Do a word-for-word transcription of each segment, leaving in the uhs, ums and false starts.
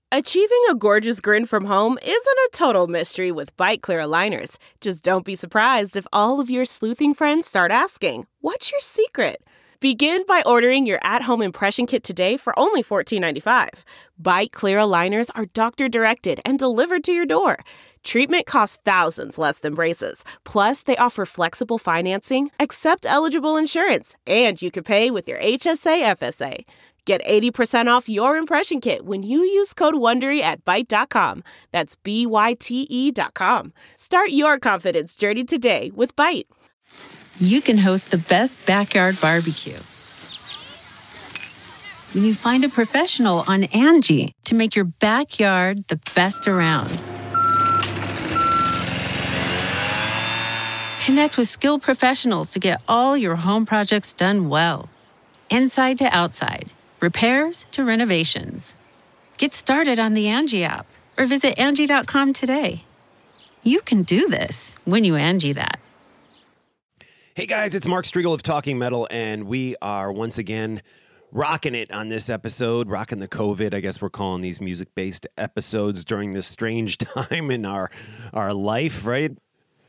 Achieving a gorgeous grin from home isn't a total mystery with Byte Clear aligners. Just don't be surprised if all of your sleuthing friends start asking, "What's your secret?" Begin by ordering your at-home impression kit today for only fourteen ninety-five. Byte Clear aligners are doctor-directed and delivered to your door. Treatment costs thousands less than braces. Plus, they offer flexible financing, accept eligible insurance, and you can pay with your H S A F S A. Get eighty percent off your impression kit when you use code WONDERY at byte dot com. That's B Y T E dot com. Start your confidence journey today with Byte. You can host the best backyard barbecue when you find a professional on Angie to make your backyard the best around. Connect with skilled professionals to get all your home projects done well. Inside to outside. Repairs to renovations. Get started on the Angie app or visit Angie dot com today. You can do this when you Angie that. Hey guys, it's Mark Striegel of Talking Metal, and we are once again rocking it on this episode, rocking the COVID. I guess we're calling these music-based episodes during this strange time in our, our life, right?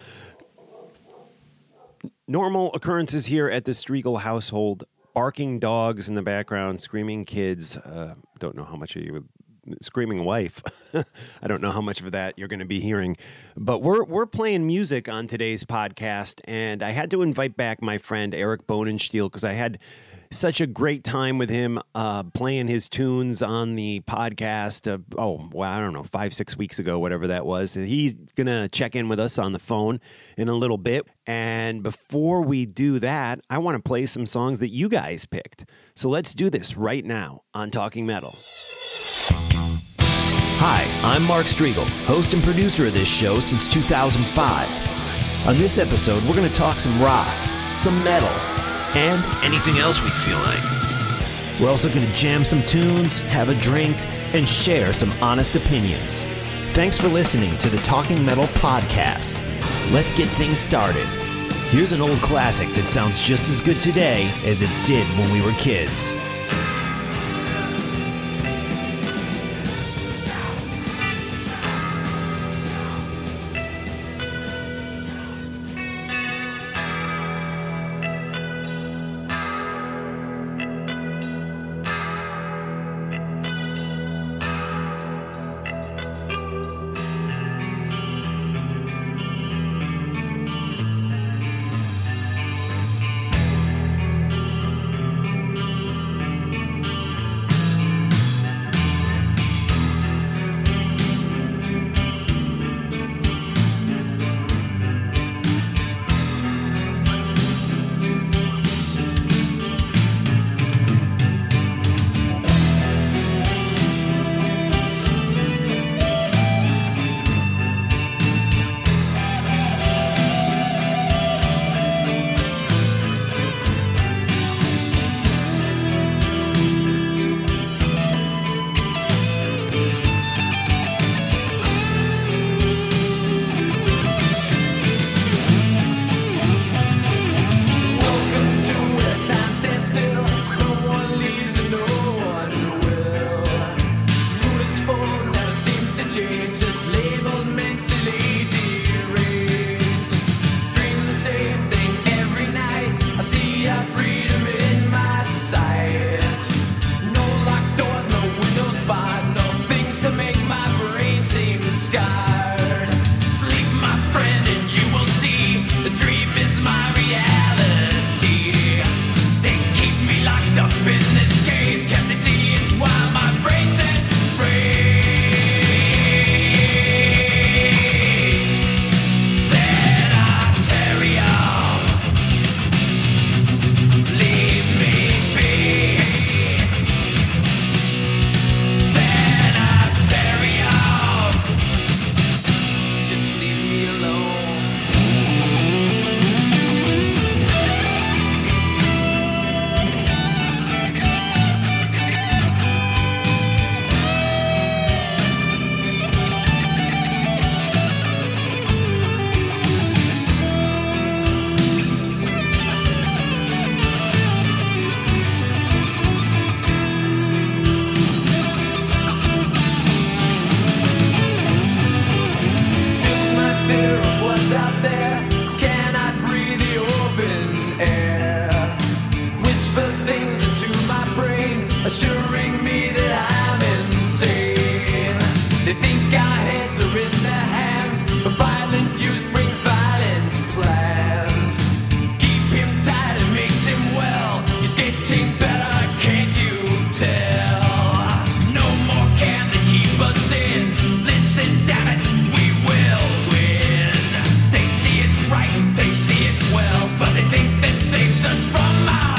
Normal occurrences here at the Striegel household. Barking dogs in the background, screaming kids. Uh, don't know how much of you, screaming wife. I don't know how much of that you're going to be hearing. But we're we're playing music on today's podcast, and I had to invite back my friend Eric Bonenstiel because I had such a great time with him uh, playing his tunes on the podcast. Uh, oh, well, I don't know, five, six weeks ago, whatever that was. He's going to check in with us on the phone in a little bit. And before we do that, I want to play some songs that you guys picked. So let's do this right now on Talking Metal. Hi, I'm Mark Striegel, host and producer of this show since two thousand five. On this episode, we're going to talk some rock, some metal, and anything else we feel like. We're also going to jam some tunes, have a drink, and share some honest opinions. Thanks for listening to the Talking Metal Podcast. Let's get things started. Here's an old classic that sounds just as good today as it did when we were kids. our heads are in their hands. A violent use brings violent plans. Keep him tight, it makes him well. He's getting better, can't you tell? No more can they keep us in. Listen, damn it, we will win. They see it right, they see it well, but they think this saves us from our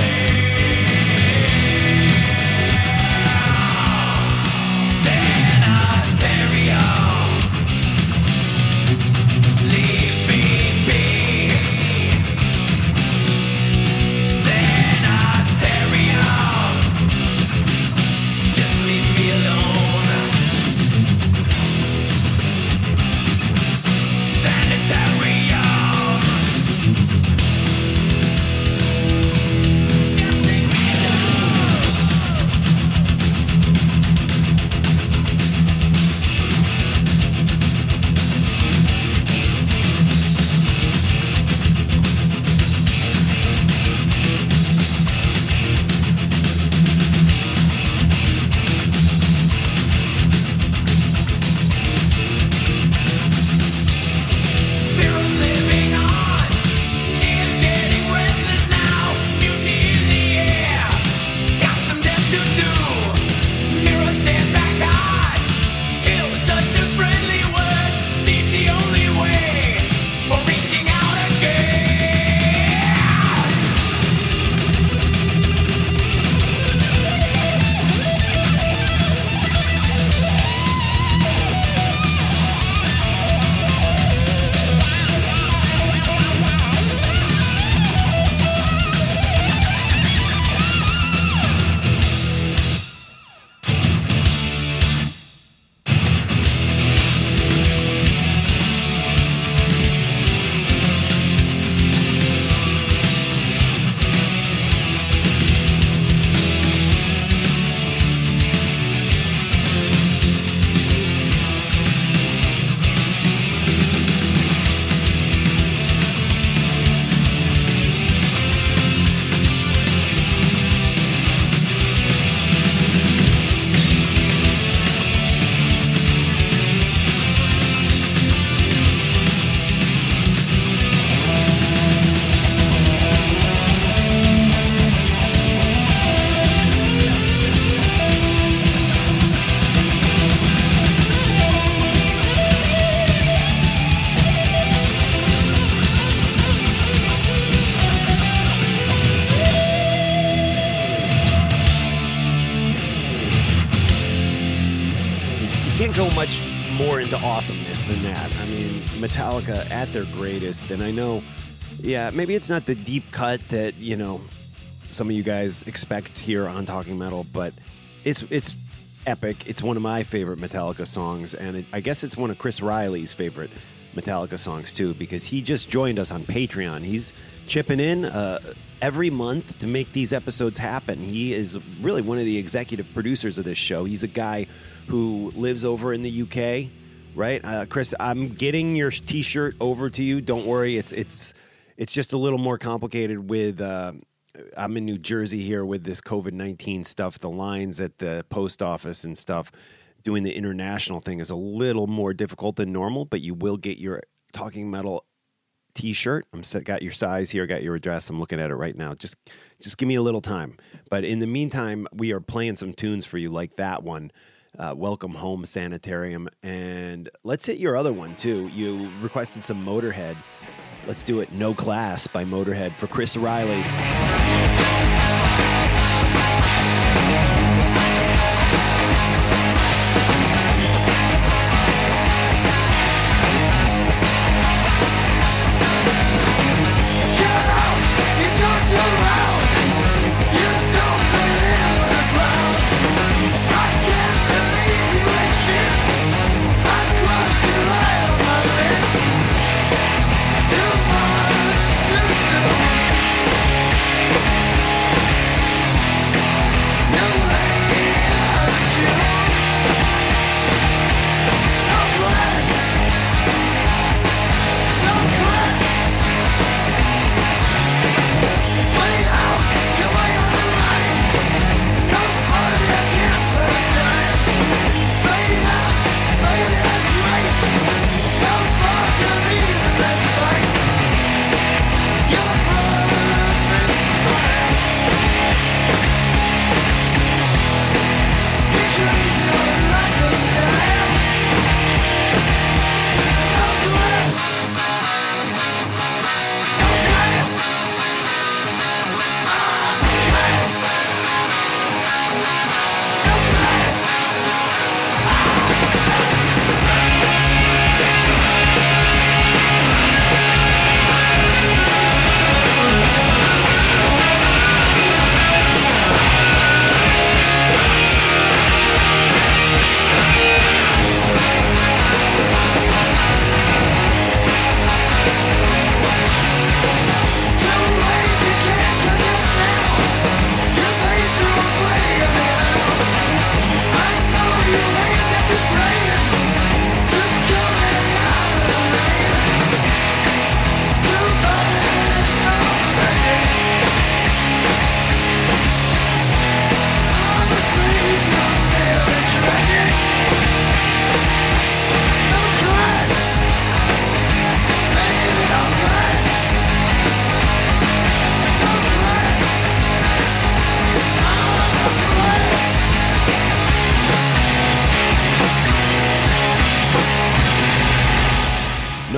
go much more into awesomeness than that. I mean, Metallica at their greatest, and I know, yeah, maybe it's not the deep cut that, you know, some of you guys expect here on Talking Metal, but it's it's epic. It's one of my favorite Metallica songs, and it, I guess it's one of Chris Riley's favorite Metallica songs too, because he just joined us on Patreon. He's chipping in uh, every month to make these episodes happen. He is really one of the executive producers of this show. He's a guy who lives over in the U K, right? Uh, Chris, I'm getting your T-shirt over to you. Don't worry, it's it's it's just a little more complicated with. Uh, I'm in New Jersey here with this COVID nineteen stuff. The lines at the post office and stuff. Doing the international thing is a little more difficult than normal, but you will get your Talking Metal T-shirt. I'm set, got your size here, got your address. I'm looking at it right now. Just, just give me a little time. But in the meantime, we are playing some tunes for you, like that one, uh, "Welcome Home Sanitarium," and let's hit your other one too. You requested some Motorhead. Let's do it. "No Class" by Motorhead for Chris Riley. Too much, too soon.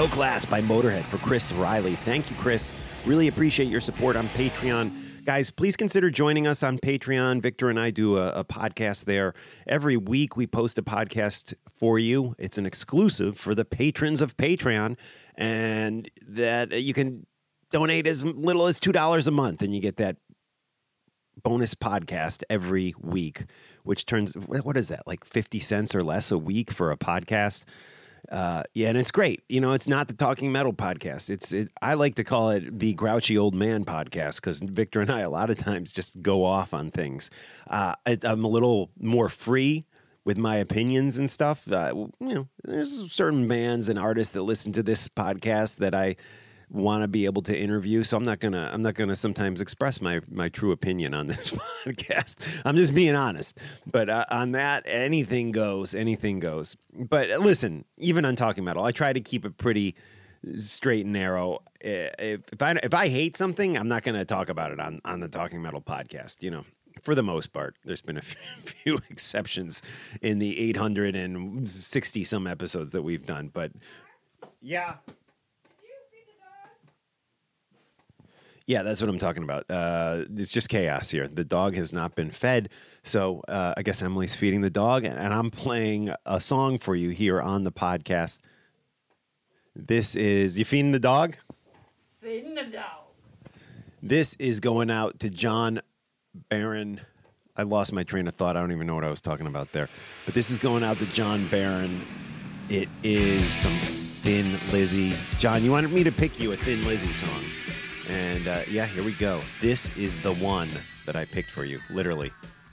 Low Class by Motorhead for Chris Riley. Thank you, Chris. Really appreciate your support on Patreon. Guys, please consider joining us on Patreon. Victor and I do a, a podcast there. Every week we post a podcast for you. It's an exclusive for the patrons of Patreon, and that you can donate as little as two dollars a month, and you get that bonus podcast every week, which turns, what is that, like fifty cents or less a week for a podcast? Uh, yeah, and it's great. You know, it's not the Talking Metal podcast. It's it, I like to call it the Grouchy Old Man podcast because Victor and I a lot of times just go off on things. Uh, I, I'm a little more free with my opinions and stuff. Uh, you know, there's certain bands and artists that listen to this podcast that I want to be able to interview, so I'm not gonna I'm not gonna sometimes express my my true opinion on this podcast. I'm just being honest. But uh, on that, anything goes, anything goes. But uh, listen, even on Talking Metal, I try to keep it pretty straight and narrow. If, if I if I hate something, I'm not gonna talk about it on on the Talking Metal podcast. You know, for the most part. There's been a few exceptions in the eight hundred sixty some episodes that we've done, but yeah. Yeah, that's what I'm talking about. Uh, it's just chaos here. The dog has not been fed, so uh, I guess Emily's feeding the dog, and, and I'm playing a song for you here on the podcast. This is, you feeding the dog? Feeding the dog. This is going out to John Barron. I lost my train of thought. I don't even know what I was talking about there. But this is going out to John Barron. It is some Thin Lizzy. John, you wanted me to pick you a Thin Lizzy songs. And, uh, yeah, here we go. This is the one that I picked for you, literally.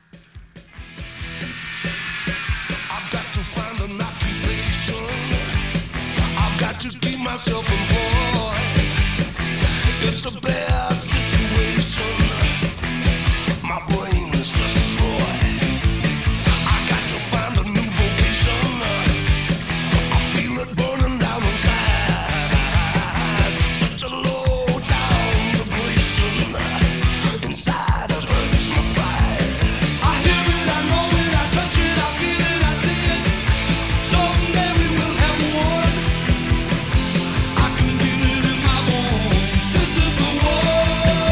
I've got to find an occupation. I've got to keep myself employed. It's a bad situation. My brain is destroyed. I got to find a new vocation. I feel it burning down inside. Such a low inside it hurts my pride. I hear it, I know it, I touch it, I feel it, I see it. Someday we will have war. I can feel it in my bones. This is the war.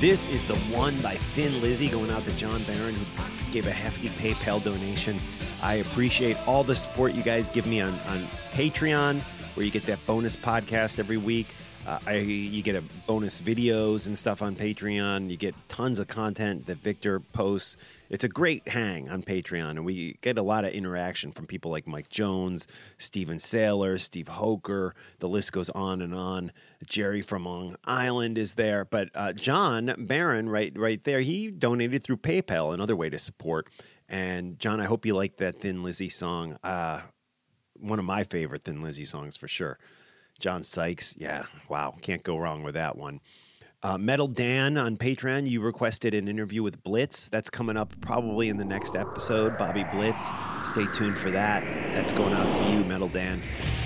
This is the one by Thin Lizzy, going out to John Barron, who gave a hefty PayPal donation. I appreciate all the support you guys give me on, on Patreon, where you get that bonus podcast every week. Uh, I you get a bonus videos and stuff on Patreon. You get tons of content that Victor posts. It's a great hang on Patreon, and we get a lot of interaction from people like Mike Jones, Steven Saylor, Steve Hoker. The list goes on and on. Jerry from Long Island is there, but uh, John Barron, right, right there, he donated through PayPal, another way to support. And John, I hope you like that Thin Lizzy song. Uh, one of my favorite Thin Lizzy songs for sure. John Sykes, yeah, wow, can't go wrong with that one. Uh, Metal Dan on Patreon, you requested an interview with Blitz. That's coming up probably in the next episode, Bobby Blitz. Stay tuned for that. That's going out to you, Metal Dan.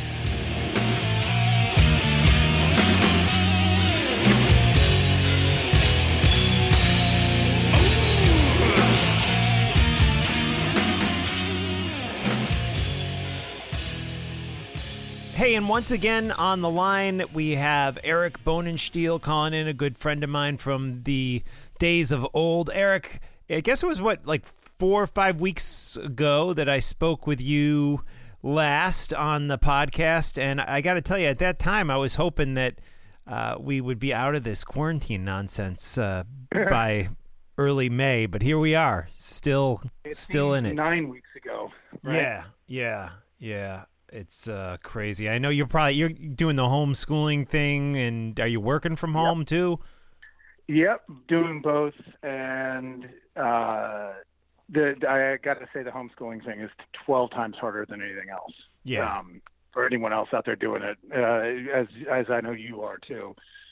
Hey, and once again on the line, we have Eric Bonenstiel calling in, a good friend of mine from the days of old. Eric, I guess it was, what, like four or five weeks ago that I spoke with you last on the podcast, and I got to tell you, at that time, I was hoping that uh, we would be out of this quarantine nonsense uh, by early May, but here we are, still, it still in it. Nine weeks ago, right? Yeah, yeah, yeah. It's uh, crazy. I know you're probably you're doing the homeschooling thing, and are you working from home yep. too? Yep, doing both. And uh, the I got to say, the homeschooling thing is twelve times harder than anything else. Yeah. Um, for anyone else out there doing it, uh, as as I know you are too.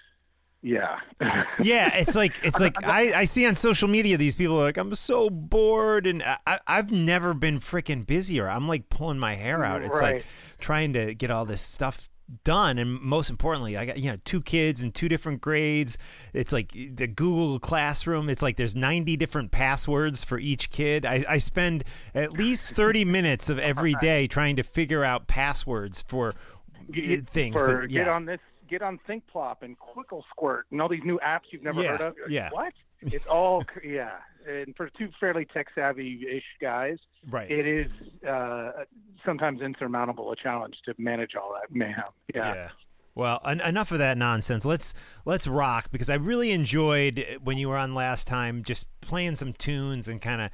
Yeah. Yeah, it's like it's like I, I see on social media these people are like, I'm so bored, and I, I've never been freaking busier. I'm like pulling my hair out. It's right. like trying to get all this stuff done, and most importantly, I got you know two kids in two different grades. It's like the Google Classroom. It's like there's ninety different passwords for each kid. I, I spend at least thirty minutes of every day trying to figure out passwords for get, things. For, that, yeah. Get on this. Get on ThinkPlop and Quickle Squirt and all these new apps you've never yeah, heard of. Yeah. What? It's all, yeah. And for two fairly tech-savvy-ish guys, right. it is uh, sometimes insurmountable a challenge to manage all that mayhem. Yeah. yeah. Well, en- enough of that nonsense. Let's let's rock, because I really enjoyed when you were on last time, just playing some tunes and kind of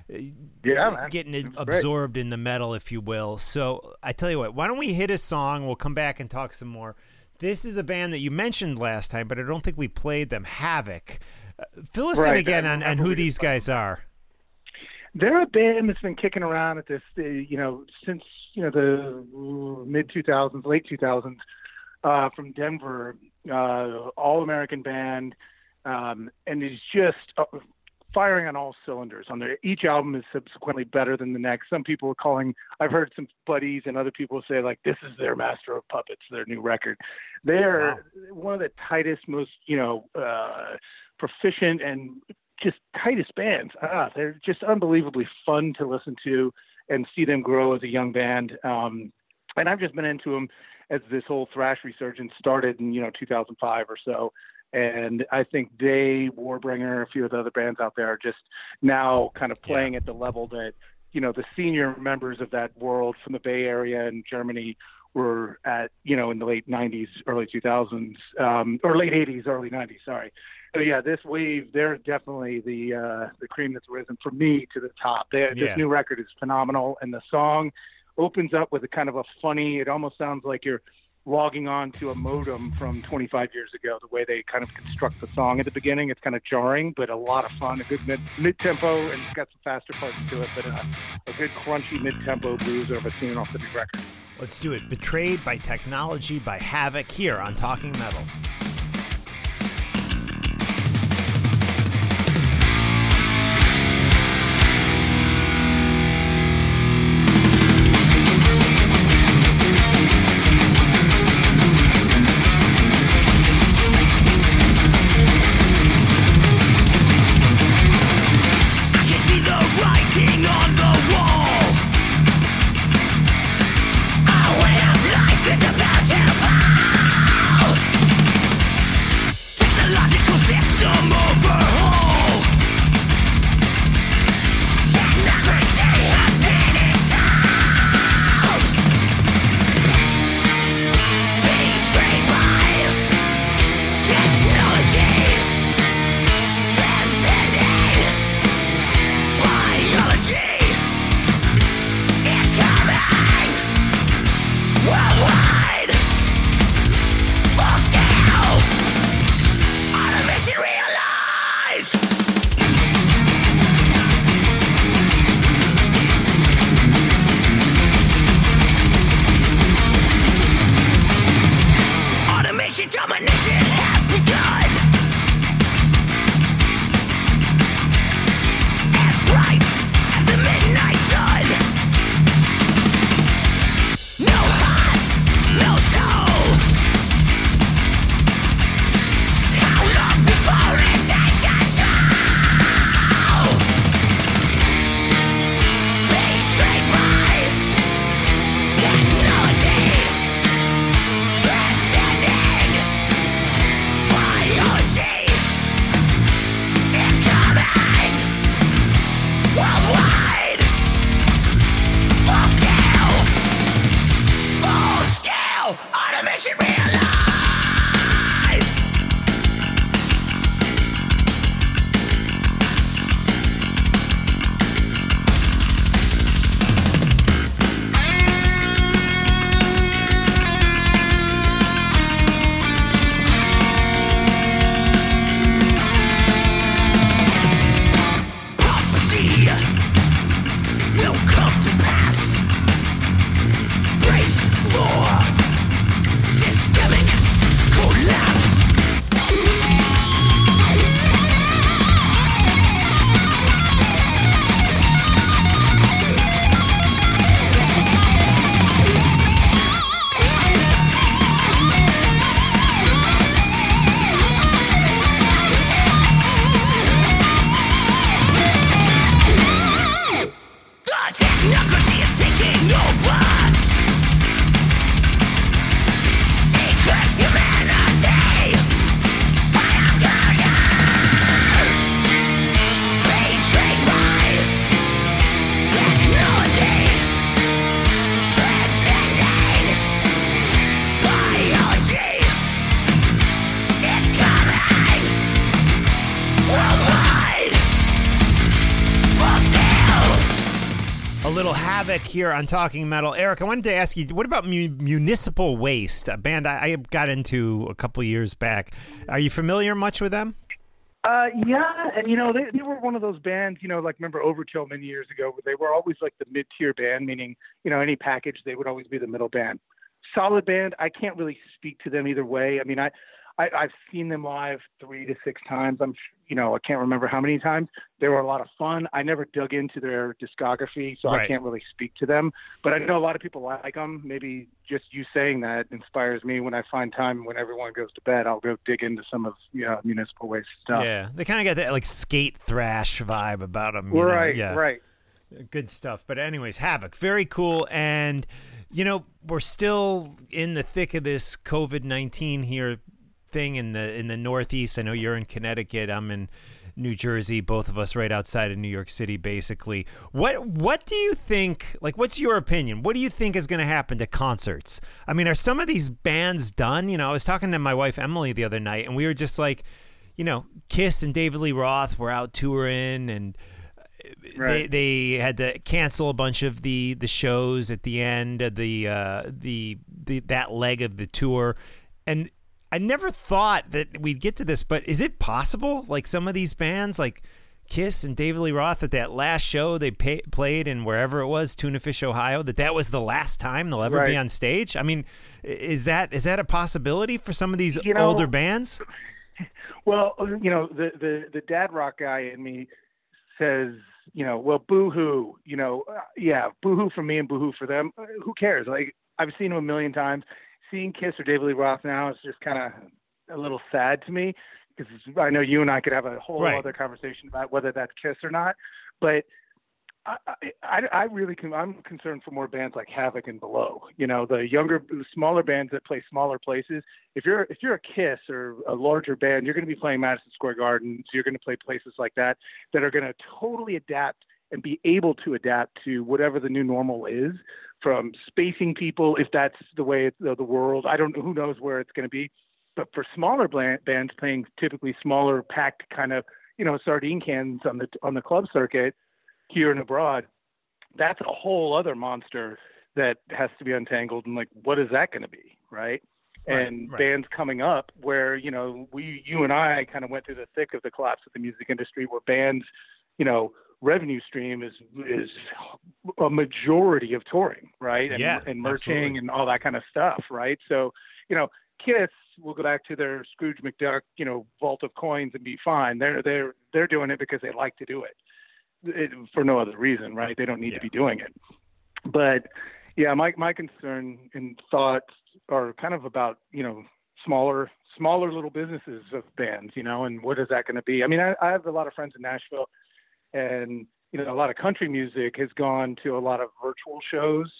yeah, man. getting it That's absorbed great. in the metal, if you will. So I tell you what, why don't we hit a song? We'll come back and talk some more. This is a band that you mentioned last time, but I don't think we played them, Havoc. Uh, fill us right, in again on, on who these guys are. They're a band that's been kicking around at this, uh, you know, since, you know, the mid two thousands, late two thousands, uh, from Denver, uh, all-American band, um, and it's just uh, firing on all cylinders. On their each album is subsequently better than the next. Some people are calling, I've heard some buddies and other people say, like, this is their Master of Puppets, their new record. They're wow. one of the tightest, most, you know, uh, proficient and just tightest bands. Ah, they're just unbelievably fun to listen to and see them grow as a young band. Um, and I've just been into them as this whole thrash resurgence started in, you know, two thousand five or so. And I think they, Warbringer, a few of the other bands out there are just now kind of playing yeah. at the level that, you know, the senior members of that world from the Bay Area and Germany were at, you know, in the late nineties, early two thousands, um, or late eighties, early nineties, sorry. So yeah, this wave, they're definitely the uh, the cream that's risen for me to the top. They, yeah. This new record is phenomenal, and the song opens up with a kind of a funny, it almost sounds like you're logging on to a modem from twenty-five years ago, the way they kind of construct the song at the beginning. It's kind of jarring, but a lot of fun, a good mid, mid-tempo, and it's got some faster parts to it, but uh, a good crunchy mid-tempo blues of a tune off the new record. Let's do it. Betrayed by Technology by Havoc here on Talking Metal. Our way of life is about to fall. A little Havoc here on Talking Metal. Eric, I wanted to ask you, what about mu- Municipal Waste, a band I, I got into a couple of years back? Are you familiar much with them? Uh, yeah, and you know they, they were one of those bands. You know, like remember Overkill many years ago? They were always like the mid-tier band, meaning you know any package they would always be the middle band. Solid band. I can't really speak to them either way. I mean, I, I I've seen them live three to six times. I'm you know I can't remember how many times. They were a lot of fun. I never dug into their discography, so Right. I can't really speak to them. But I know a lot of people like them. Maybe just you saying that inspires me. When I find time, when everyone goes to bed, I'll go dig into some of you know, Municipal Waste stuff. Yeah, they kind of got that like skate thrash vibe about them. You Right, know? Yeah. right. Good stuff. But anyways, Havoc, very cool. And, you know, we're still in the thick of this COVID nineteen here thing in the in the Northeast. I know you're in Connecticut. I'm in New Jersey, both of us right outside of New York City, basically. What what do you think, like, what's your opinion? What do you think is going to happen to concerts? I mean, are some of these bands done? You know, I was talking to my wife, Emily, the other night, and we were just like, you know, Kiss and David Lee Roth were out touring, and Right. they they had to cancel a bunch of the, the shows at the end of the, uh, the the that leg of the tour. And I never thought that we'd get to this, but is it possible? Like some of these bands, like Kiss and David Lee Roth, at that last show they pay, played in wherever it was, Tuna Fish, Ohio, that that was the last time they'll ever Right. be on stage? I mean, is that is that a possibility for some of these You know- older bands? Well, you know, the, the, the dad rock guy in me says, you know, well, boo-hoo, you know, uh, yeah, boo-hoo for me and boo-hoo for them. Uh, Who cares? Like, I've seen them a million times. Seeing Kiss or David Lee Roth now is just kind of a little sad to me because I know you and I could have a whole Right. other conversation about whether that's Kiss or not. But I, I, I really can, I'm concerned for more bands like Havoc and Below. You know, the younger, smaller bands that play smaller places. If you're if you're a Kiss or a larger band, you're going to be playing Madison Square Garden. So you're going to play places like that that are going to totally adapt and be able to adapt to whatever the new normal is. From spacing people, if that's the way it's the, the world. I don't know. Who knows where it's going to be. But for smaller bland, bands playing typically smaller, packed kind of you know sardine cans on the on the club circuit here and abroad, that's a whole other monster that has to be untangled. And like, what is that going to be? Right. Right, And right. bands coming up where, you know, we, you and I kind of went through the thick of the collapse of the music industry where bands, you know, revenue stream is, is a majority of touring. Right. And, Yeah, and merching absolutely. and all that kind of stuff. Right. So, you know, Kiss will go back to their Scrooge McDuck, you know, vault of coins and be fine. They're, they're, they're doing it because they like to do it. It, for no other reason, right? They don't need Yeah. to be doing it. But yeah, my my concern and thoughts are kind of about, you know, smaller smaller little businesses of bands, you know, and what is that going to be? I mean, I, I have a lot of friends in Nashville, and you know, a lot of country music has gone to a lot of virtual shows.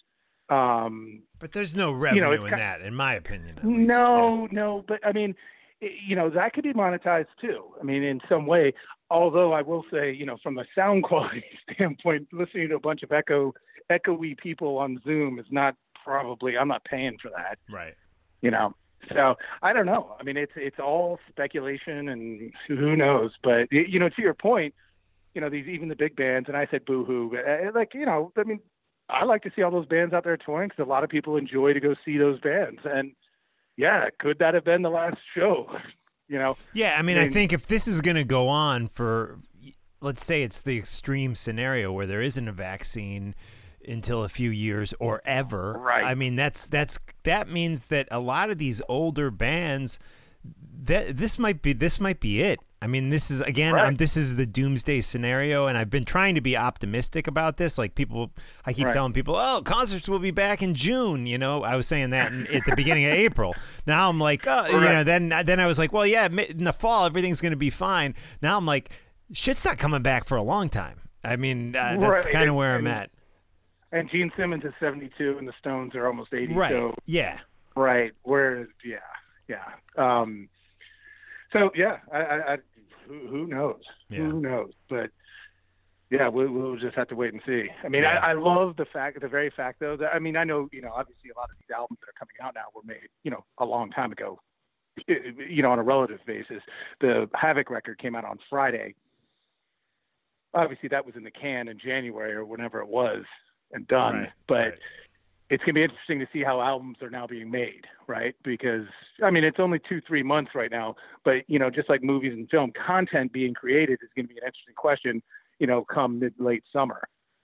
Um, But there's no revenue it's in ki- that, in my opinion. At least. no, no, but I mean, i- you know, that could be monetized too. I mean, in some way. Although I will say, you know, from a sound quality standpoint, listening to a bunch of echo, echoey people on Zoom is not probably. I'm not paying for that, Right. you know. So I don't know. I mean, it's it's all speculation, and who knows. But y- you know, to your point, you know, these even the big bands, and I said boo-hoo, but, uh, like you know, I mean, I like to see all those bands out there touring because a lot of people enjoy to go see those bands, and yeah, could that have been the last show? You know. Yeah, I mean, I I mean- think if this is going to go on for, let's say it's the extreme scenario where there isn't a vaccine until a few years or ever. Right. I mean, that's that's that means that a lot of these older bands, that this might be this might be it. I mean, this is again, Right. um, this is the doomsday scenario, and I've been trying to be optimistic about this. Like people, I keep Right. telling people, "Oh, concerts will be back in June." You know, I was saying that in, at the beginning of April. Now I'm like, oh, you Right. know, then then I was like, well, yeah, mi- in the fall everything's going to be fine. Now I'm like, shit's not coming back for a long time. I mean, uh, that's Right. kind of where I'm And- at. And Gene Simmons is seventy-two, and the Stones are almost eighty. Right. So, yeah. right. Where, yeah, yeah. Um, so yeah, I, I, I who, who knows? Yeah. Who knows? But yeah, we'll, we'll just have to wait and see. I mean, Yeah. I, I love the fact, the very fact though, that I mean, I know, you know, obviously a lot of these albums that are coming out now were made, you know, a long time ago. You know, on a relative basis, the Havoc record came out on Friday. Obviously, that was in the can in January or whenever it was and done. Right, but right. it's going to be interesting to see how albums are now being made, right? Because, I mean, it's only two, three months right now. But, you know, just like movies and film, content being created is going to be an interesting question, you know, come mid, late summer.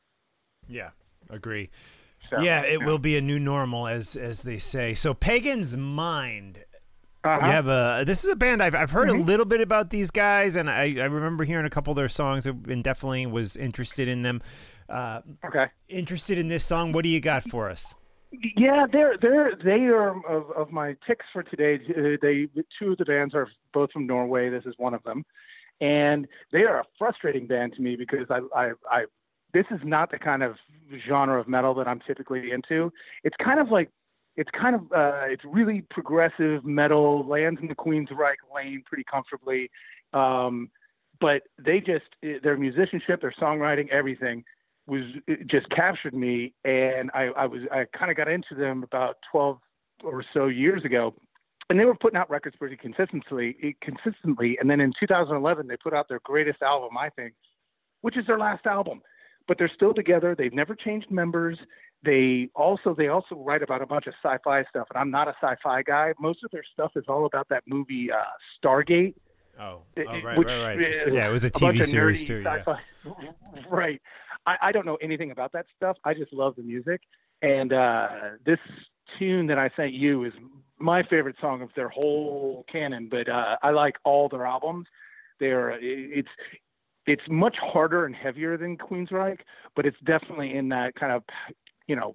Yeah, agree. So, yeah, it yeah. will be a new normal, as as they say. So Pagan's Mind. Uh-huh. You have a. This is a band I've I've heard Mhm. a little bit about these guys, and I, I remember hearing a couple of their songs, and definitely was interested in them. Uh, Okay. interested in this song. What do you got for us? Yeah, they're they're they are of, of my picks for today. Uh, They two of the bands are both from Norway. This is one of them, and they are a frustrating band to me because I I, I this is not the kind of genre of metal that I'm typically into. It's kind of like it's kind of uh, it's really progressive metal, lands in the Queensryche lane pretty comfortably, um, but they just their musicianship, their songwriting, everything was it just captured me, and I, I was I kind of got into them about twelve or so years ago, and they were putting out records pretty consistently, consistently. And then in two thousand eleven, they put out their greatest album, I think, which is their last album. But they're still together. They've never changed members. They also they also write about a bunch of sci-fi stuff, and I'm not a sci-fi guy. Most of their stuff is all about that movie uh, Stargate. Oh, It- oh right, which, right, right. uh, Yeah, it was a T bunch V of series nerdy too. Yeah. sci-fi. Right. I, I don't know anything about that stuff. I just love the music. And uh, this tune that I sent you is my favorite song of their whole canon, but uh, I like all their albums. They're it's it's much harder and heavier than Queensryche, but it's definitely in that kind of, you know,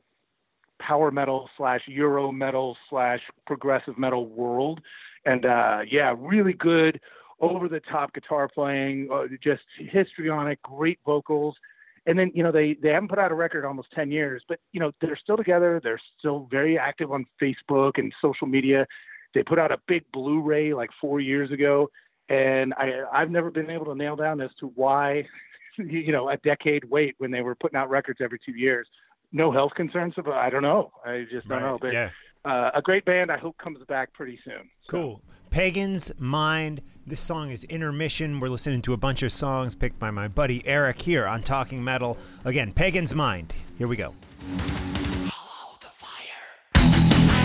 power metal slash Euro metal slash progressive metal world. And uh, yeah, really good over the top guitar playing, uh, just histrionic, great vocals. And then, you know, they, they haven't put out a record in almost ten years, but, you know, they're still together. They're still very active on Facebook and social media. They put out a big Blu-ray like four years ago. And I, I've never been able to nail down as to why, you know, a decade wait when they were putting out records every two years. No health concerns. About, I don't know. I just don't Right, know. But yeah. uh, a great band I hope comes back pretty soon. So. Cool. Pagan's Mind. This song is Intermission. We're listening to a bunch of songs picked by my buddy Eric here on Talking Metal. Again, Pagan's Mind. Here we go. Follow the fire.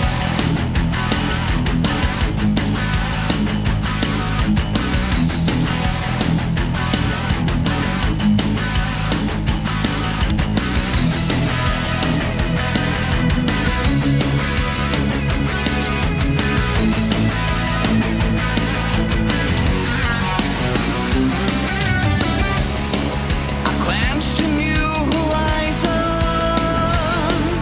Clenched a new horizon.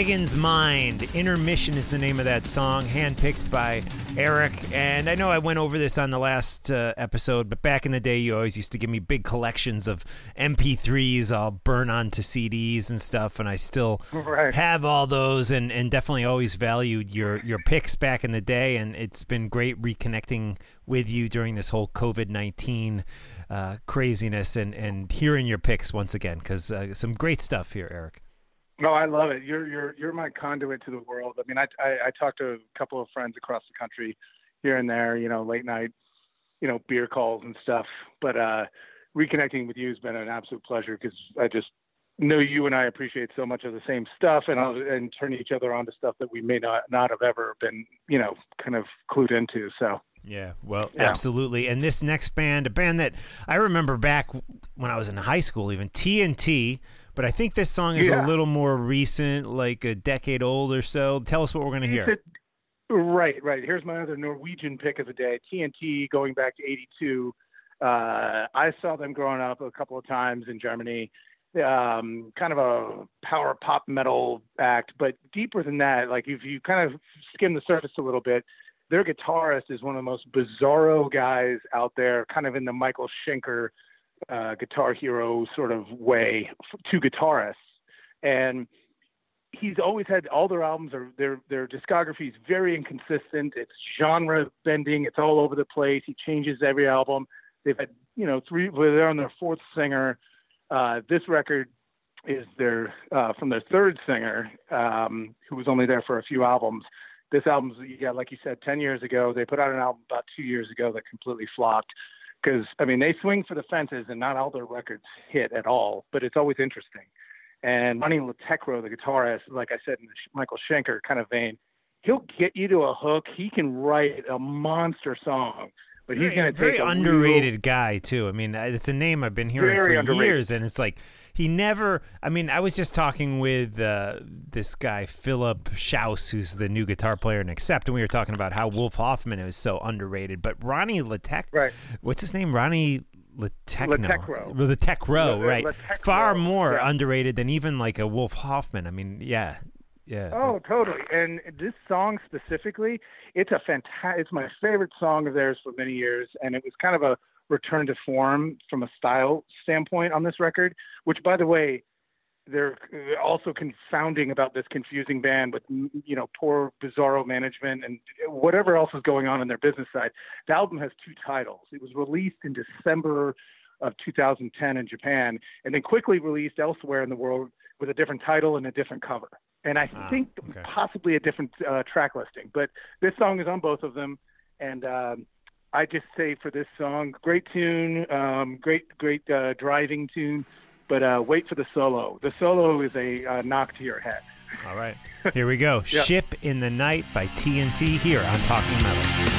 Dragon's Mind. Intermission is the name of that song, handpicked by Eric. And I know I went over this on the last uh, episode, but back in the day, you always used to give me big collections of M P threes I'll burn onto C Ds and stuff, and I still Right. have all those, and, and definitely always valued your, your picks back in the day, and it's been great reconnecting with you during this whole COVID nineteen uh, craziness and, and hearing your picks once again, because uh, some great stuff here, Eric. No, I love it. You're you're you're my conduit to the world. I mean, I I, I talked to a couple of friends across the country, here and there. You know, late night, you know, beer calls and stuff. But uh, reconnecting with you has been an absolute pleasure because I just know you and I appreciate so much of the same stuff, and I'll, and turn each other on to stuff that we may not not have ever been, you know, kind of clued into. So. Yeah, well, Yeah. absolutely. And this next band, a band that I remember back when I was in high school, even T N T, but I think this song is Yeah. a little more recent, like a decade old or so. Tell us what we're going to hear. Right, right. Here's my other Norwegian pick of the day, T N T, going back to eighty-two. Uh, I saw them growing up a couple of times in Germany. Um, kind of a power pop metal act, but deeper than that, like if you kind of skim the surface a little bit, their guitarist is one of the most bizarro guys out there, kind of in the Michael Schenker uh, Guitar Hero sort of way to guitarists. And he's always had, all their albums are, their their discography is very inconsistent. It's genre bending. It's all over the place. He changes every album. They've had, you know, three, well, they're on their fourth singer. Uh, this record is their, uh, from their third singer, um, who was only there for a few albums. This album's, yeah, like you said, ten years ago. They put out an album about two years ago that completely flopped because, I mean, they swing for the fences and not all their records hit at all, but it's always interesting. And Ronnie Latecro, the guitarist, like I said, in the Michael Schenker kind of vein, he'll get you to a hook. He can write a monster song, but he's going to Very take a underrated real, guy, too. I mean, it's a name I've been hearing Very for underrated. years, and it's like he never – I mean, I was just talking with uh, this guy, Philip Schaus, who's the new guitar player in Accept, and we were talking about how Wolf Hoffman is so underrated. But Ronnie Latecro Right. – what's his name? Ronnie Latecno. Latecro. Latecro, La- right. Latecro, Far more yeah. underrated than even like a Wolf Hoffman. I mean, yeah. Yeah. Oh, totally. And this song specifically, it's a fantastic, it's my favorite song of theirs for many years. And it was kind of a return to form from a style standpoint on this record, which, by the way, they're also confounding about this confusing band with, you know, poor bizarro management and whatever else is going on in their business side. The album has two titles. It was released in December of two thousand ten in Japan and then quickly released elsewhere in the world with a different title and a different cover. And I Ah, think okay. possibly a different uh, track listing, but this song is on both of them. And um, I just say for this song, great tune, um, great, great uh, driving tune, but uh, wait for the solo. The solo is a uh, knock to your head. All right. Here we go. Yeah. Ship in the Night by T N T here on Talking Metal.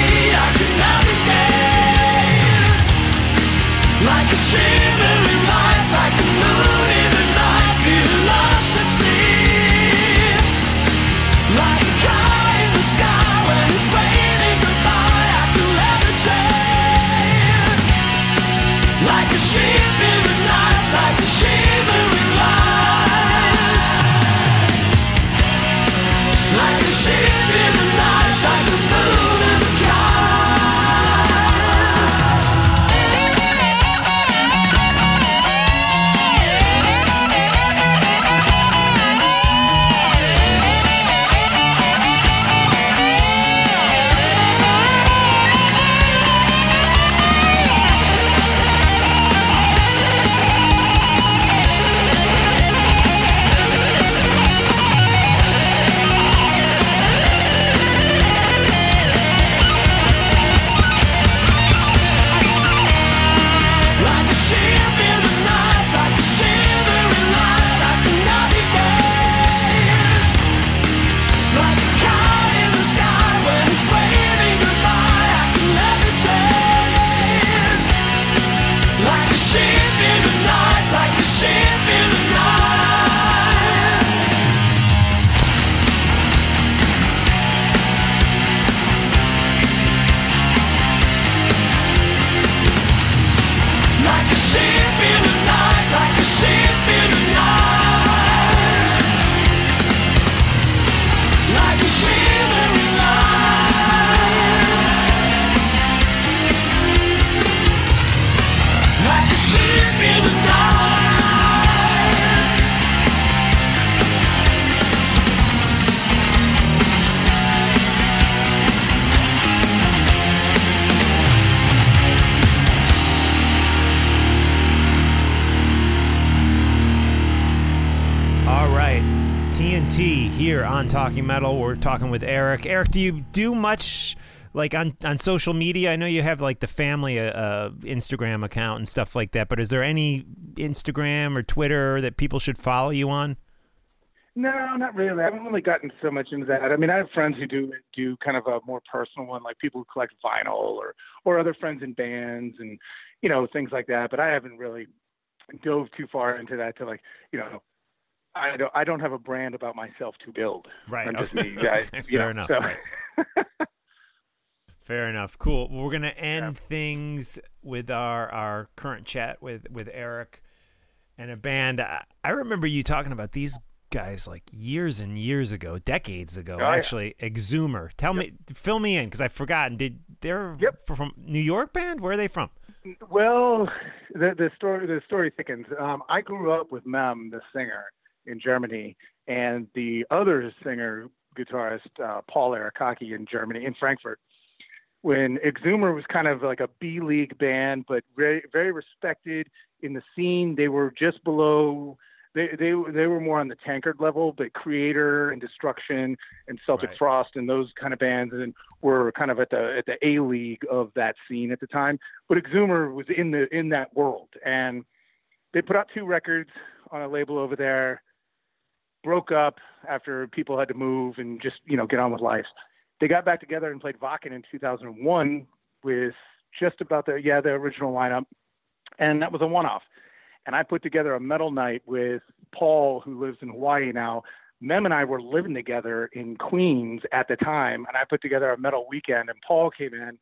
Like a shimmering light T here on Talking Metal. We're talking with Eric. Eric, do you do much like on, on social media? I know you have like the family uh, Instagram account and stuff like that, but is there any Instagram or Twitter that people should follow you on? No, not really. I haven't really gotten so much into that. I mean, I have friends who do do kind of a more personal one, like people who collect vinyl or or other friends in bands and, you know, things like that. But I haven't really dove too far into that to like, you know, I don't I don't have a brand about myself to build. Right. I'm just Okay. me, guys. Fair you know, enough. so. Right. Fair enough. Cool. Well, we're going to end Yeah. things with our, our current chat with, with Eric and a band. I, I remember you talking about these guys like years and years ago, decades ago, Oh, yeah. actually. Exhumer. Tell Yep. me, fill me in because I've forgotten. Did they're Yep. from New York band? Where are they from? Well, the the story the story thickens. Um, I grew up with Mem, the singer, in Germany, and the other singer guitarist, uh, Paul Arakaki, in Germany, in Frankfurt. When Exhumer was kind of like a B league band, but very very respected in the scene. They were just below. They they they were more on the Tankard level, but Creator and Destruction and Celtic Right. Frost and those kind of bands, and were kind of at the at the A league of that scene at the time. But Exhumer was in the in that world, and they put out two records on a label over there. Broke up after people had to move and just you know get on with life. They got back together and played Wacken in two thousand one with just about the yeah the original lineup, and that was a one-off. And I put together a metal night with Paul, who lives in Hawaii now. Mem and I were living together in Queens at the time, and I put together a metal weekend, and Paul came in,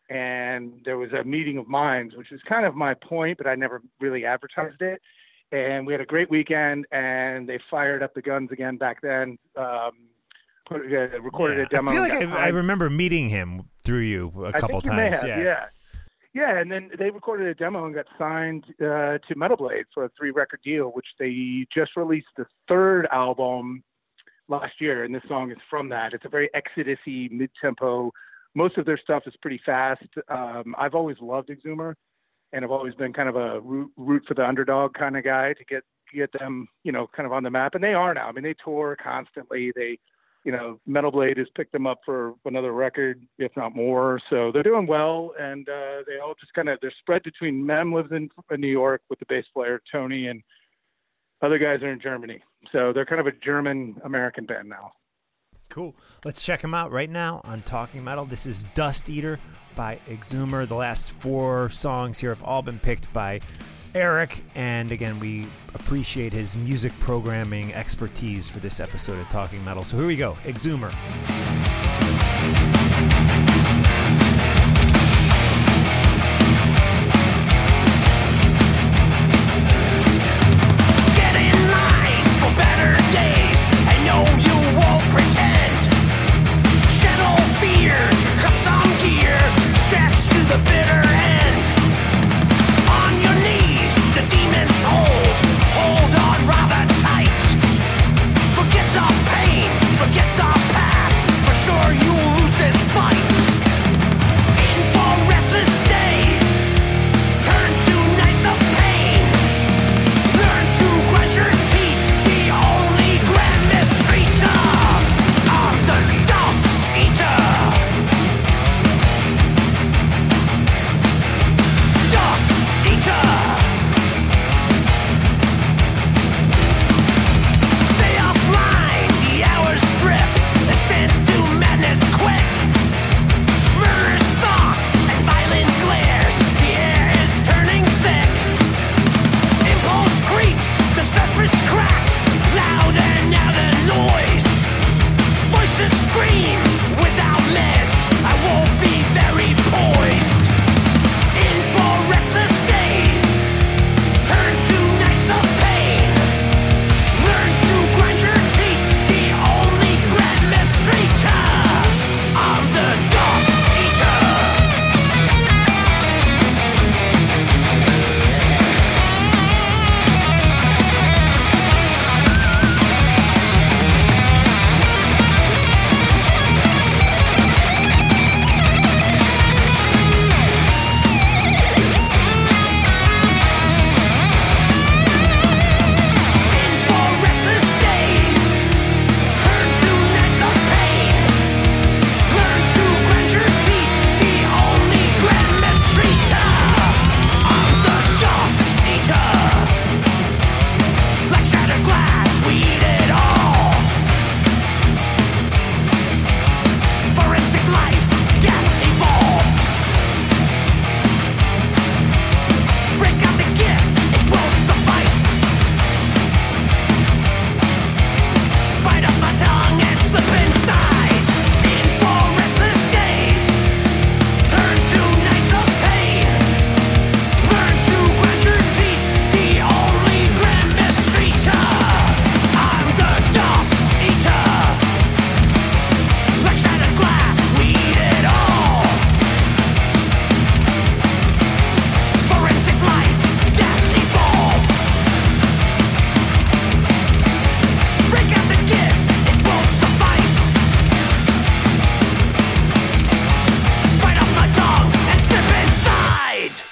and there was a meeting of minds, which is kind of my point, but I never really advertised it. And we had a great weekend, and they fired up the guns again back then, um, put, uh, recorded Yeah. a demo. I feel like and got I, I signed. remember meeting him through you a I couple think you may times. have, yeah. yeah. Yeah, and then they recorded a demo and got signed uh, to Metal Blade for a three-record deal, which they just released the third album last year, and this song is from that. It's a very Exodus-y, mid-tempo. Most of their stuff is pretty fast. Um, I've always loved Exhumer, and I've always been kind of a root, root for the underdog kind of guy to get get them, you know, kind of on the map, and they are now. I mean, they tour constantly. They You know, Metal Blade has picked them up for another record, if not more. So they're doing well, and uh, they all just kind of they're spread between. Mem lives in, in New York with the bass player Tony, and other guys are in Germany. So they're kind of a German American band now. Cool. Let's check them out right now on Talking Metal. This is Dust Eater by Exhumer. The last four songs here have all been picked by Eric, and again, we appreciate his music programming expertise for this episode of Talking Metal. So here we go, Exhumer. Get in line for better days. I know you won't pretend. Shed all fear to cut some gear. Stretch to the bitter end. On your knees, the demons hold. Hold on rather tight. Forget the pain, forget the past.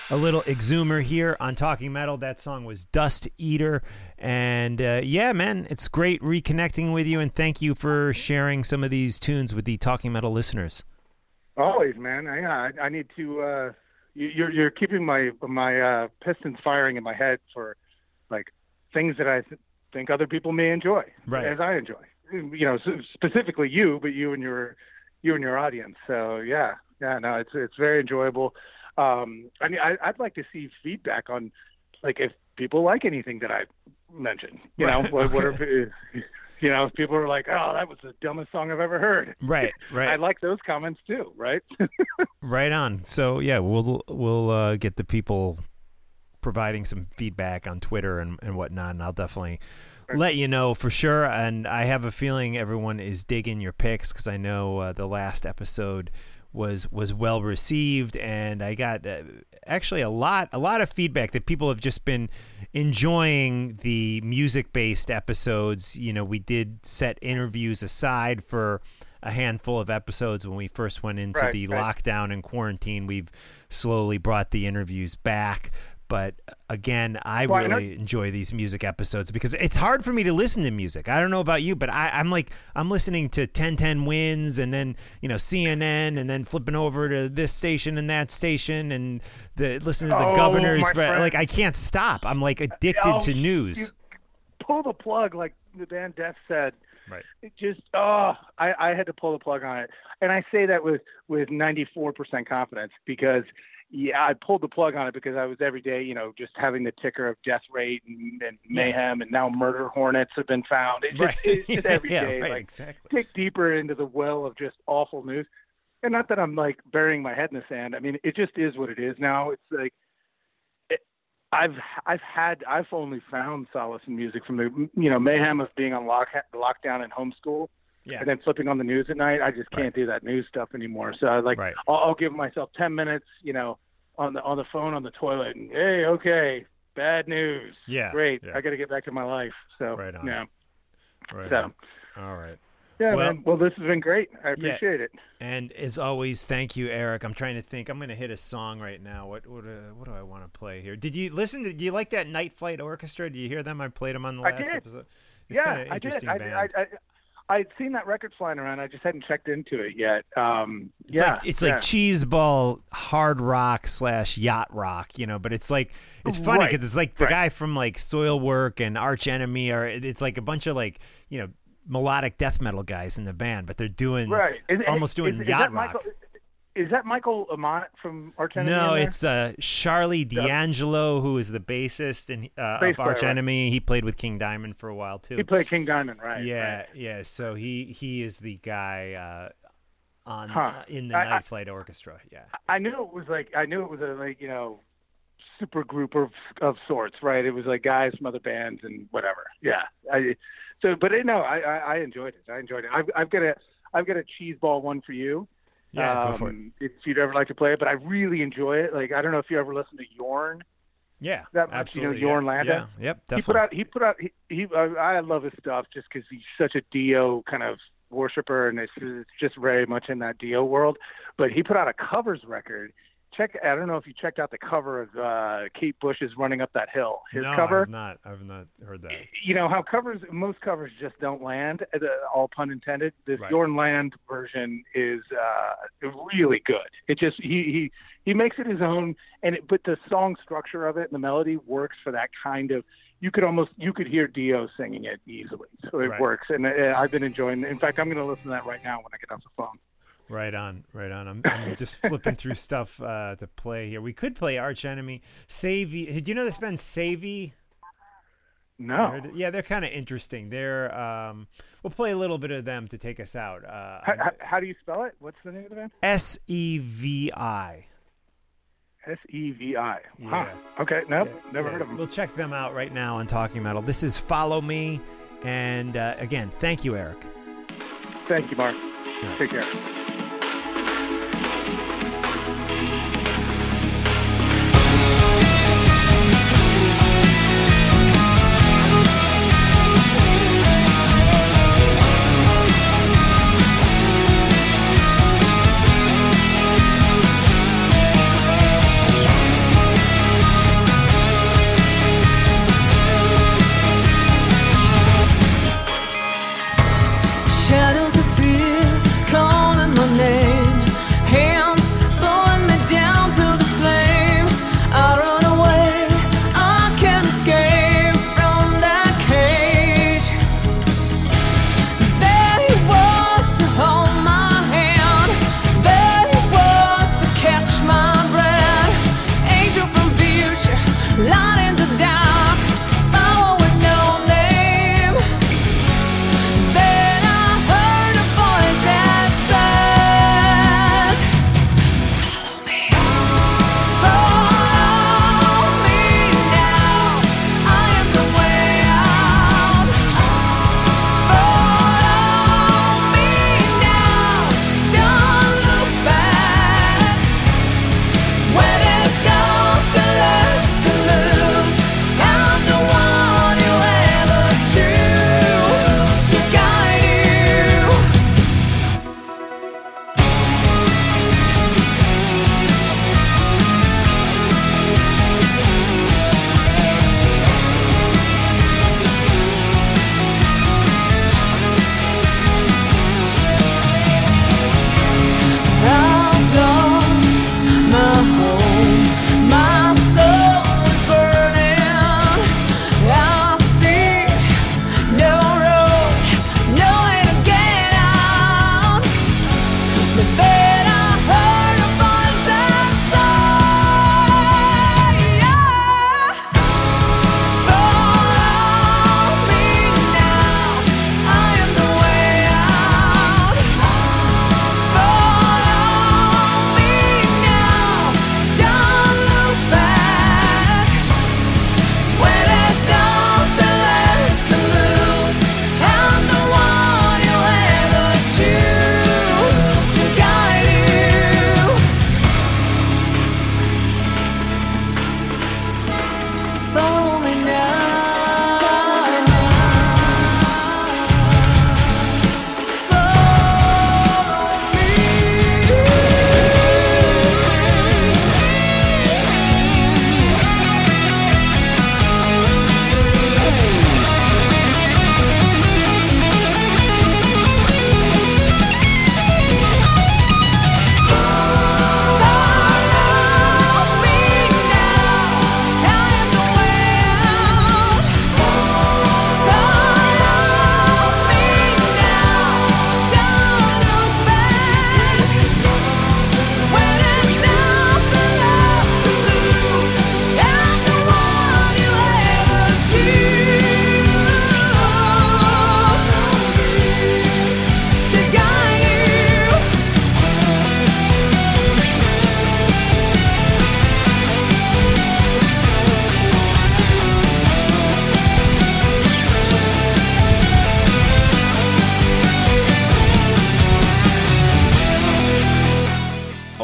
a little Exhumer here on Talking Metal. That song was Dust Eater. And uh, yeah, man, it's great reconnecting with you, and thank you for sharing some of these tunes with the Talking Metal listeners. Always, man. I, I, I need to. Uh, you, you're you're keeping my my uh, pistons firing in my head for like things that I th- think other people may enjoy, Right. as I enjoy. You know, specifically you, but you and your you and your audience. So yeah, yeah, no, it's it's very enjoyable. Um, I mean, I, I'd like to see feedback on, like, if people like anything that I mentioned. You know, Right. what, what Okay. are, you know, if people are like, "Oh, that was the dumbest song I've ever heard." Right, right. I like those comments too. Right. Right on. So yeah, we'll we'll uh, get the people providing some feedback on Twitter and, and whatnot, and I'll definitely let you know for sure. And I have a feeling everyone is digging your picks, because I know uh, the last episode was was well received, and I got uh, actually a lot a lot of feedback that people have just been enjoying the music based episodes. You know, we did set interviews aside for a handful of episodes when we first went into Right, the right. lockdown and quarantine. We've slowly brought the interviews back. But again, I Well, I know- really enjoy these music episodes because it's hard for me to listen to music. I don't know about you, but I, I'm like, I'm listening to ten ten Wins and then, you know, C N N, and then flipping over to this station and that station and the listening to the Oh, governor's. my But friend. like, I can't stop. I'm like addicted Oh, to news. you pull the plug, like the band Death said. Right. It just, oh, I, I had to pull the plug on it. And I say that with, with ninety-four percent confidence because, yeah, I pulled the plug on it because I was every day, you know, just having the ticker of death rate and, and mayhem, and now murder hornets have been found. It's just, Right. it's just every Yeah, day, right, like, exactly. dig deeper into the well of just awful news. And not that I'm like burying my head in the sand. I mean, it just is what it is now. It's like, it, I've, I've had, I've only found solace in music from the, you know, mayhem of being on lock, lockdown and homeschool. Yeah. And then flipping on the news at night, I just can't Right. do that news stuff anymore. So I like, Right. I'll, I'll give myself ten minutes, you know, on the on the phone on the toilet, and hey, okay, bad news. Yeah, great. yeah. I got to get back to my life. So Right on. yeah, Right. so All right. yeah, Well- man. Well, this has been great. I Yeah. appreciate it. And as always, thank you, Eric. I'm trying to think. I'm going to hit a song right now. What what uh, what do I want to play here? Did you listen? To, do you like that Night Flight Orchestra? Do you hear them? I played them on the I last did. episode. It's Yeah, kind of I did. interesting I, band. I, I, I'd seen that record flying around. I just hadn't checked into it yet. Um, It's yeah, like it's yeah. like cheeseball hard rock slash yacht rock, you know. But it's like it's funny Right, because it's like the right. guy from like Soilwork and Arch Enemy, or it's like a bunch of like you know melodic death metal guys in the band, but they're doing right. Is- almost is- doing is, is yacht that rock. Michael, is that Michael Amott from Arch Enemy? No, in there? it's uh, Charlie D'Angelo, who is the bassist and uh, Bass of Arch player, right. Enemy. He played with King Diamond for a while too. He played King Diamond, right? yeah, right. yeah. So he he is the guy uh, on Huh. uh, in the I- Night I- Flight Orchestra. Yeah, I knew it was like I knew it was a like you know super group of of sorts, right? It was like guys from other bands and whatever. Yeah. I so, but it, no, I, I I enjoyed it. I enjoyed it. I've I've got a I've got a cheese ball one for you. yeah. go for it. Um, If you'd ever like to play it, but I really enjoy it. Like I don't know if you ever listen to Yorn. Yeah, that much, absolutely. you know, Jorn yeah. Landa? Yeah, yep, He put definitely. out he put out he, he I I love his stuff just because he's such a Dio kind of worshiper, and it's, it's just very much in that Dio world. But he put out a covers record. Check I don't know if you checked out the cover of uh, Kate Bush's "Running Up That Hill." His no, cover. I've not. I've not heard that. You know how covers most covers just don't land, uh, all pun intended. This Right. Jorn Land version is uh, really good. It just he he he makes it his own, and it, but the song structure of it and the melody works for that kind of. You could almost you could hear Dio singing it easily, so it Right. works. And uh, I've been enjoying. In fact, I'm going to listen to that right now when I get off the phone. Right on, right on. I'm, I'm just flipping through stuff uh, to play here. We could play Arch Enemy. Savvy. Do you know this band Savvy? No. Yeah, they're kind of interesting. They're um, we'll play a little bit of them to take us out. Uh, How, how, how do you spell it? What's the name of the band? S E V I. S E V I. Yeah. Huh. Okay. Nope. Yeah, Never yeah. heard of them. We'll check them out right now on Talking Metal. This is Follow Me, and uh, again, thank you, Eric. Thank you, Mark. Take care.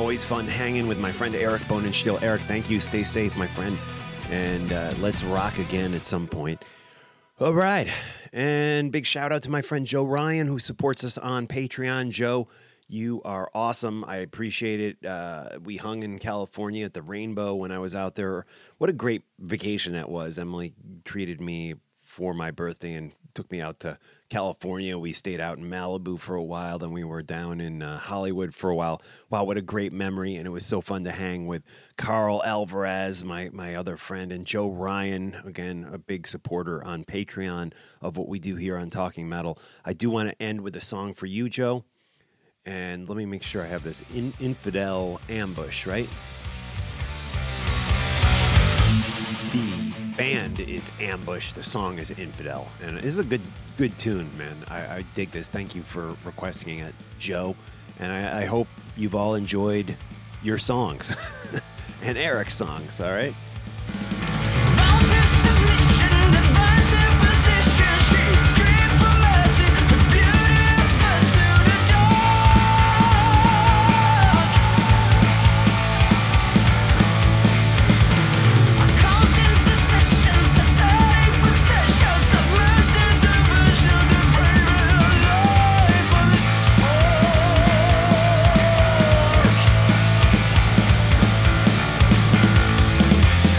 always fun hanging with my friend Eric Bonenstiel. Eric, thank you. Stay safe, my friend. And uh, let's rock again at some point. All right. And big shout out to my friend Joe Ryan, who supports us on Patreon. Joe, you are awesome. I appreciate it. Uh, we hung in California at the Rainbow when I was out there. What a great vacation that was. Emily treated me for my birthday and took me out to California. We stayed out in Malibu for a while. Then we were down in uh, Hollywood for a while. Wow, what a great memory. And it was so fun to hang with Carl Alvarez, my, my other friend, and Joe Ryan, again, a big supporter on Patreon of what we do here on Talking Metal. I do want to end with a song for you, Joe. And let me make sure I have this. In- Infidel Ambush, right? The band is Ambush. The song is Infidel. And this is a good good tune, man. I, I dig this. Thank you for requesting it, Joe. And I, I hope you've all enjoyed your songs. And Eric's songs, all right? Thank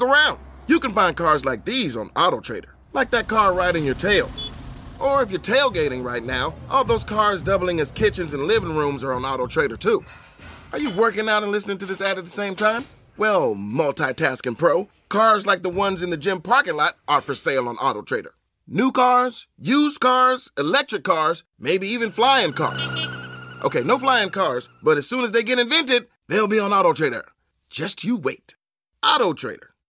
around. You can find cars like these on AutoTrader, like that car right in your tail. Or if you're tailgating right now, all those cars doubling as kitchens and living rooms are on AutoTrader too. Are you working out and listening to this ad at the same time? Well, multitasking pro, cars like the ones in the gym parking lot are for sale on AutoTrader. New cars, used cars, electric cars, maybe even flying cars. Okay, no flying cars, but as soon as they get invented, they'll be on AutoTrader. Just you wait. AutoTrader.